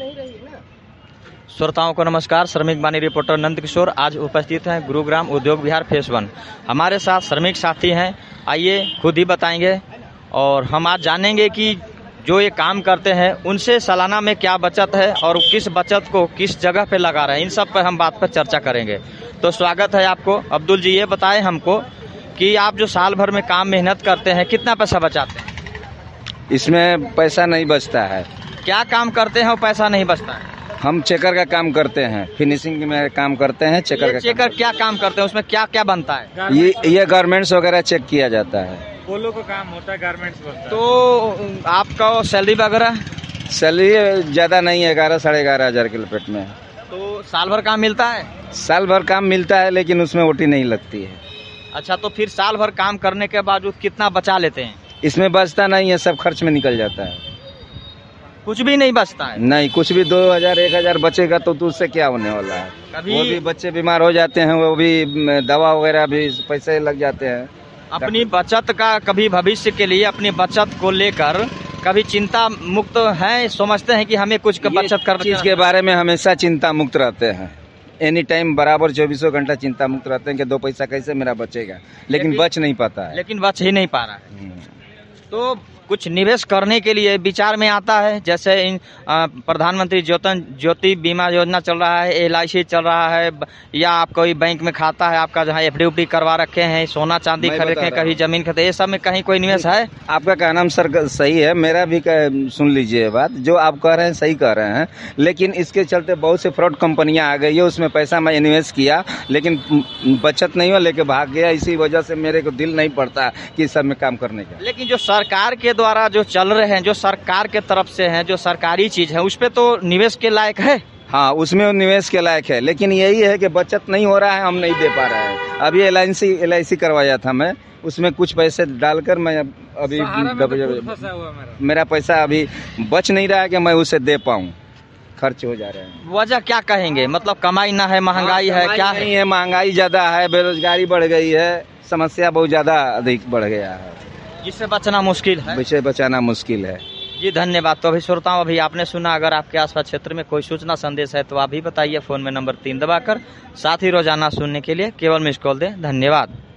श्रोताओं को नमस्कार। श्रमिक बानी रिपोर्टर नंद किशोर आज उपस्थित हैं गुरुग्राम उद्योग विहार फेस 1। हमारे साथ श्रमिक साथी हैं, आइए खुद ही बताएंगे और हम आज जानेंगे कि जो ये काम करते हैं उनसे सालाना में क्या बचत है और किस बचत को किस जगह पे लगा रहे हैं। इन सब पर हम बात पर चर्चा करेंगे। तो स्वागत है आपको। अब्दुल जी, ये बताएं हमको कि आप जो साल भर में काम मेहनत करते हैं कितना पैसा बचाते हैं? इसमें पैसा नहीं बचता है। क्या काम करते हैं और पैसा नहीं बचता है? हम चेकर का काम करते हैं, फिनिशिंग में काम करते हैं। चेकर क्या काम करते हैं, उसमें क्या क्या बनता है? ये गारमेंट्स वगैरह चेक किया जाता है। पोलो का काम होता है, गारमेंट्स बनता है। तो आपका सैलरी वगैरह? सैलरी ज्यादा नहीं है, 11-11.5 के पेट में। तो साल भर काम मिलता है? साल भर काम मिलता है, लेकिन उसमें ओटी नहीं लगती है। अच्छा, तो फिर साल भर काम करने के बावजूद कितना बचा लेते हैं? इसमें बचता नहीं है, सब खर्च में निकल जाता है। कुछ भी नहीं बचता है? नहीं, कुछ भी 2,000-1,000 बचेगा तो उससे क्या होने वाला है? वो भी बच्चे बीमार हो जाते हैं, वो भी दवा वगैरह भी पैसे लग जाते हैं। अपनी बचत का कभी भविष्य के लिए अपनी बचत को लेकर कभी चिंता मुक्त है? समझते हैं कि हमें कुछ बचत कर चीज के बारे में हमेशा चिंता मुक्त रहते हैं। एनी टाइम बराबर 24 घंटा चिंता मुक्त रहते हैं कि 2 पैसा कैसे मेरा बचेगा, लेकिन बच नहीं पाता है। लेकिन बच ही नहीं पा रहा है। तो कुछ निवेश करने के लिए विचार में आता है, जैसे प्रधानमंत्री ज्योति बीमा योजना चल रहा है, LIC चल रहा है, या आप कोई बैंक में खाता है आपका जहाँ FD करवा रखे हैं, सोना चांदी खरीद के, कहीं जमीन खरीदे, ये सब में कहीं कोई निवेश है? आपका कहना सर सही है, मेरा भी सुन लीजिए बात। जो आप कह रहे हैं सही कह रहे हैं, लेकिन इसके चलते बहुत से फ्रॉड कंपनियां आ गई है। उसमें पैसा मैं इन्वेस्ट किया, लेकिन बचत नहीं हो, लेके भाग गया। इसी वजह से मेरे को दिल नहीं पड़ता कि सब में काम करने का। लेकिन जो सरकार के द्वारा जो चल रहे हैं, जो सरकार के तरफ से हैं, जो सरकारी चीज है, उस पे तो निवेश के लायक है। हाँ, उसमें निवेश के लायक है, लेकिन यही है कि बचत नहीं हो रहा है, हम नहीं दे पा रहे हैं। अभी LIC करवाया था मैं, उसमें कुछ पैसे डालकर मैं अभी मेरा पैसा अभी बच नहीं रहा है कि मैं उसे दे पाऊँ, खर्च हो जा रहे हैं। वजह क्या कहेंगे? मतलब कमाई ना है, महंगाई है, क्या नहीं है? महंगाई ज्यादा है, बेरोजगारी बढ़ गई है, समस्या बहुत ज्यादा अधिक बढ़ गया है, जिससे बचना मुश्किल है। विषय बचाना मुश्किल है। जी धन्यवाद। तो अभी श्रोताओं, अभी आपने सुना। अगर आपके आसपास क्षेत्र में कोई सूचना संदेश है तो आप भी बताइए फोन में नंबर 3 दबाकर। साथ ही रोजाना सुनने के लिए केवल मिस कॉल दें। धन्यवाद।